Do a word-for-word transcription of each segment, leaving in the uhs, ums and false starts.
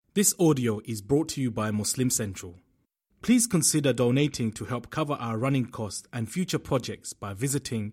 This audio is brought to you by Muslim Central. Please consider donating to help cover our running costs and future projects by visiting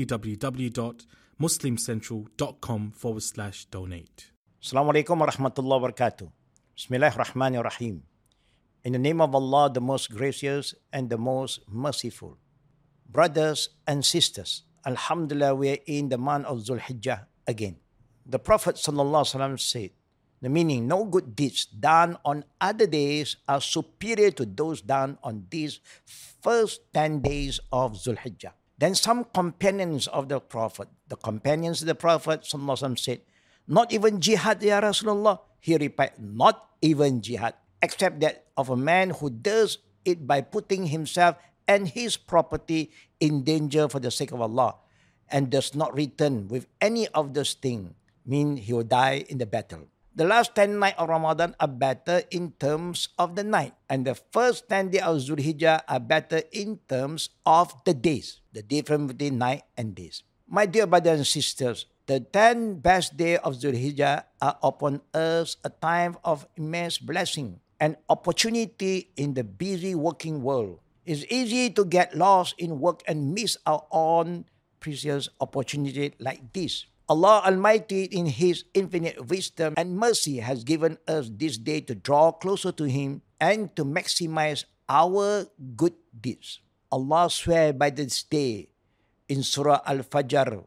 www.muslimcentral.com forward slash donate. Assalamualaikum warahmatullahi wabarakatuh. Bismillahirrahmanirrahim. In the name of Allah, the most gracious and the most merciful. Brothers and sisters, Alhamdulillah, we are in the month of Dhul Hijjah again. The Prophet sallallahu alaihi wasallam said, the meaning, no good deeds done on other days are superior to those done on these first ten days of Dhul Hijjah. Then some companions of the Prophet, the companions of the Prophet sallallahu alaihi wasallam said, not even jihad, Ya Rasulullah. He replied, not even jihad, except that of a man who does it by putting himself and his property in danger for the sake of Allah and does not return with any of those things, mean he will die in the battle. The last ten nights of Ramadan are better in terms of the night, and the first ten days of Dhul Hijjah are better in terms of the days, the difference between night and days. My dear brothers and sisters, the ten best days of Dhul Hijjah are upon us a time of immense blessing and opportunity in the busy working world. It's easy to get lost in work and miss out on precious opportunity like this. Allah Almighty in His infinite wisdom and mercy has given us this day to draw closer to Him and to maximize our good deeds. Allah swear by this day in Surah Al-Fajr,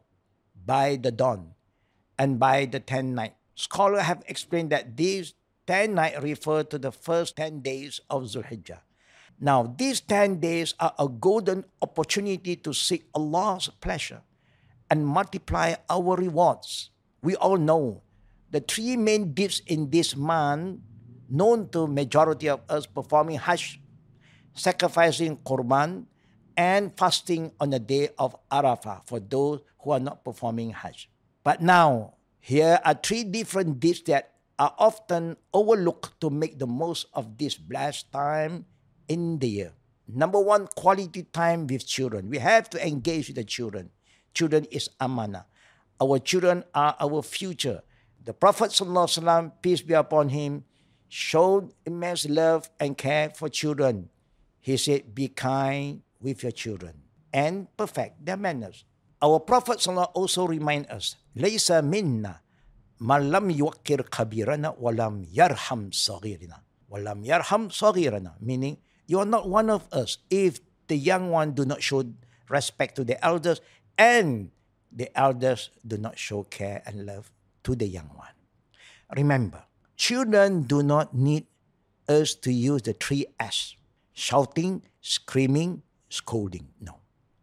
by the dawn and by the ten night. Scholars have explained that these ten nights refer to the first ten days of Dhul Hijjah. Now, these ten days are a golden opportunity to seek Allah's pleasure and multiply our rewards. We all know the three main deeds in this month, known to majority of us, performing Hajj, sacrificing Qurban, and fasting on the day of Arafah for those who are not performing Hajj. But now, here are three different deeds that are often overlooked to make the most of this blessed time in the year. Number one, quality time with children. We have to engage with the children. Children is amana. Our children are our future. The Prophet sallallahu alaihi wasallam, peace be upon him, showed immense love and care for children. He said, be kind with your children and perfect their manners. Our Prophet sallallahu also remind us, Laysa minna man lam yuqir kabirana walam yarham saghirina. Walam yarham saghirana, meaning you are not one of us if the young one do not show respect to the elders and the elders do not show care and love to the young one. Remember, children do not need us to use the three S, shouting, screaming, scolding. No.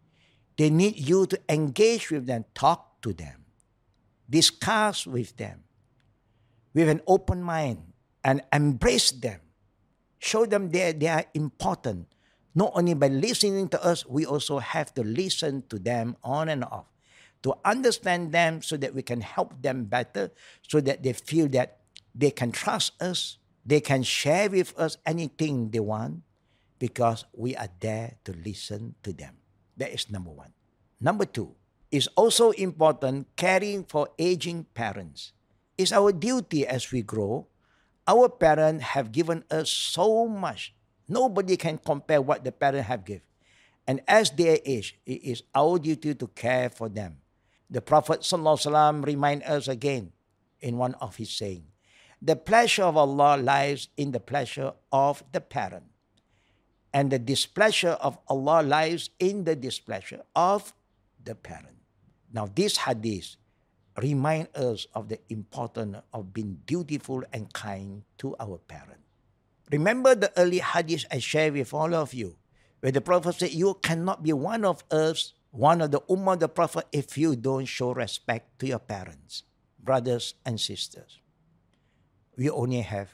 They need you to engage with them, talk to them, discuss with them with an open mind and embrace them. Show them that they are important. Not only by listening to us, we also have to listen to them on and off, to understand them so that we can help them better, so that they feel that they can trust us, they can share with us anything they want, because we are there to listen to them. That is number one. Number two, it's also important caring for aging parents. It's our duty as we grow. Our parents have given us so much. Nobody can compare what the parents have given. And as they age, it is our duty to care for them. The Prophet ﷺ reminds us again in one of his saying, the pleasure of Allah lies in the pleasure of the parent, and the displeasure of Allah lies in the displeasure of the parent. Now this hadith reminds us of the importance of being dutiful and kind to our parents. Remember the early hadith I shared with all of you, where the Prophet said, you cannot be one of us, one of the Ummah of the Prophet, if you don't show respect to your parents, brothers and sisters. We only have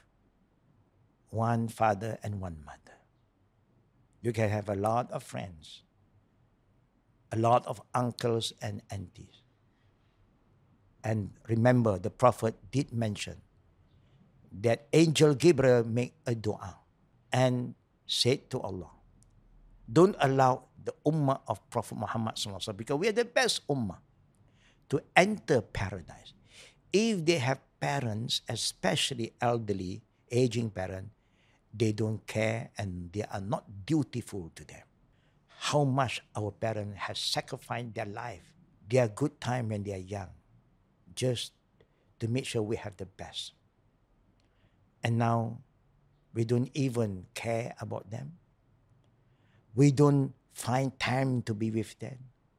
one father and one mother. You can have a lot of friends, a lot of uncles and aunties. And remember, the Prophet did mention that Angel Gabriel made a dua and said to Allah, don't allow the ummah of Prophet Muhammad sallallahu alaihi wasallam, because we are the best ummah, to enter paradise if they have parents, especially elderly, aging parent, they don't care and they are not dutiful to them. How much our parents have sacrificed their life, their good time when they are young, just to make sure we have the best. And now, we don't even care about them. We don't find time to be with them.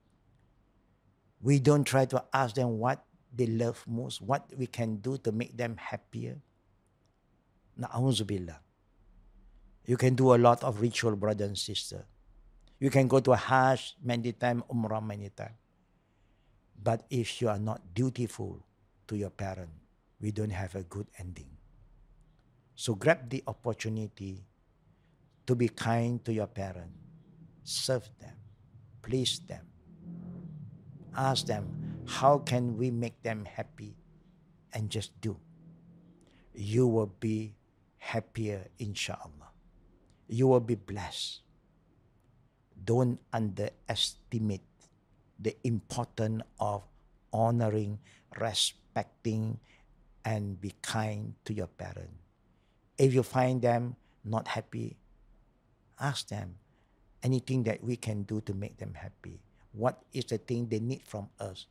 We don't try to ask them what they love most, what we can do to make them happier. Na'udzubillah. You can do a lot of ritual, brother and sister. You can go to a Hajj many times, Umrah many times. But if you are not dutiful to your parent, we don't have a good ending. So grab the opportunity to be kind to your parent. Serve them. Please them. Ask them, how can we make them happy? And just do. You will be happier, inshallah. You will be blessed. Don't underestimate the importance of honoring, respecting, and be kind to your parents. If you find them not happy, ask them anything that we can do to make them happy. What is the thing they need from us?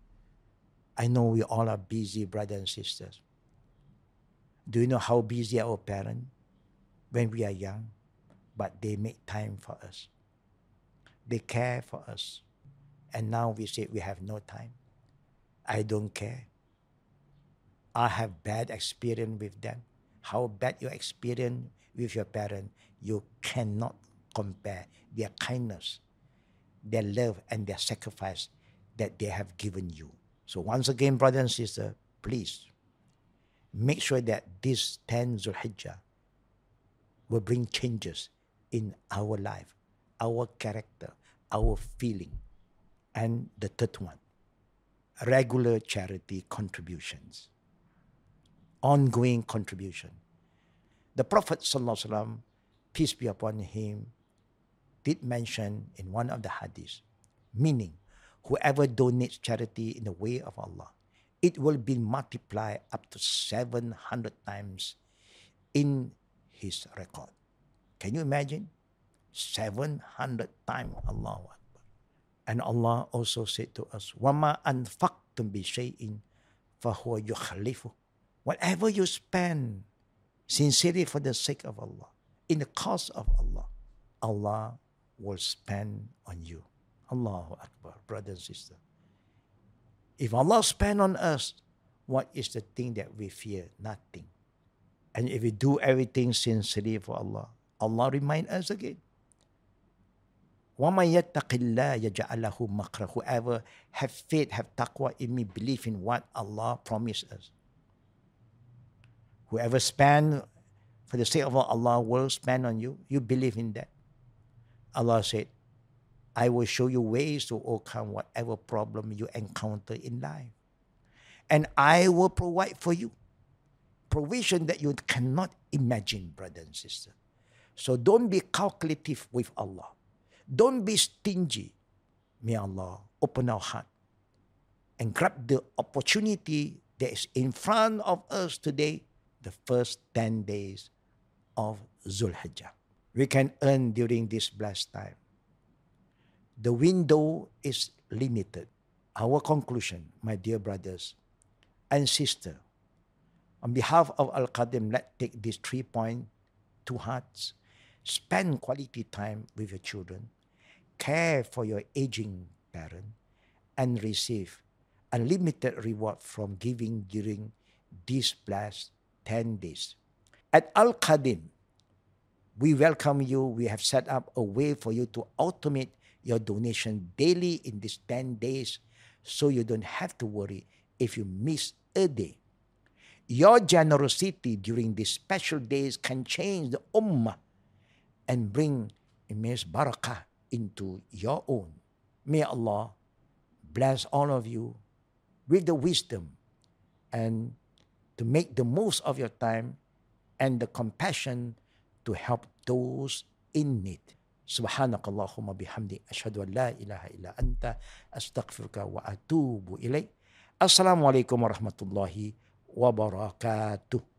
I know we all are busy, brothers and sisters. Do you know how busy our parents when we are young? But they make time for us. They care for us. And now we say we have no time. I don't care. I have bad experience with them. How bad your experience with your parents, you cannot compare their kindness, their love, and their sacrifice that they have given you. So once again, brother and sister, please make sure that this tenth Zulhijjah will bring changes in our life, our character, our feeling. And the third one, regular charity contributions, ongoing contribution. The Prophet ﷺ, peace be upon him, did mention in one of the hadiths, meaning whoever donates charity in the way of Allah, it will be multiplied up to seven hundred times in his record. Can you imagine? seven hundred times, Allahu Akbar. And Allah also said to us, وَمَا أَنْفَقْتُمْ بِشَيْءٍ فَهُوَ يُخْلِفُهُ. Whatever you spend sincerely for the sake of Allah, in the cause of Allah, Allah will spend on you. Allahu Akbar, brother and sister. If Allah spend on us, what is the thing that we fear? Nothing. And if we do everything sincerely for Allah, Allah remind us again. وَمَنْ يَتَّقِ اللَّهَ يَجْعَلْ لَهُ مَخْرَجًا. Whoever have faith, have taqwa in me, believe in what Allah promised us. Whoever spend for the sake of Allah will spend on you. You believe in that. Allah said, I will show you ways to overcome whatever problem you encounter in life. And I will provide for you provision that you cannot imagine, brother and sister. So don't be calculative with Allah. Don't be stingy. May Allah open our heart and grab the opportunity that is in front of us today, the first ten days of Zulhijjah. We can earn during this blessed time. The window is limited. Our conclusion, my dear brothers and sisters, on behalf of Al-Qadim, let's take these three points to heart. Spend quality time with your children, care for your aging parent, and receive unlimited reward from giving during these blessed ten days. At Al-Qadim, we welcome you. We have set up a way for you to automate your donation daily in these ten days so you don't have to worry if you miss a day. Your generosity during these special days can change the ummah and bring immense barakah into your own. May Allah bless all of you with the wisdom and to make the most of your time and the compassion to help those in need. سبحانك اللهم بحمدك أشهد أن لا إله إلا أنت أستغفرك وأتوب إليك. السلام عليكم ورحمة الله وبركاته.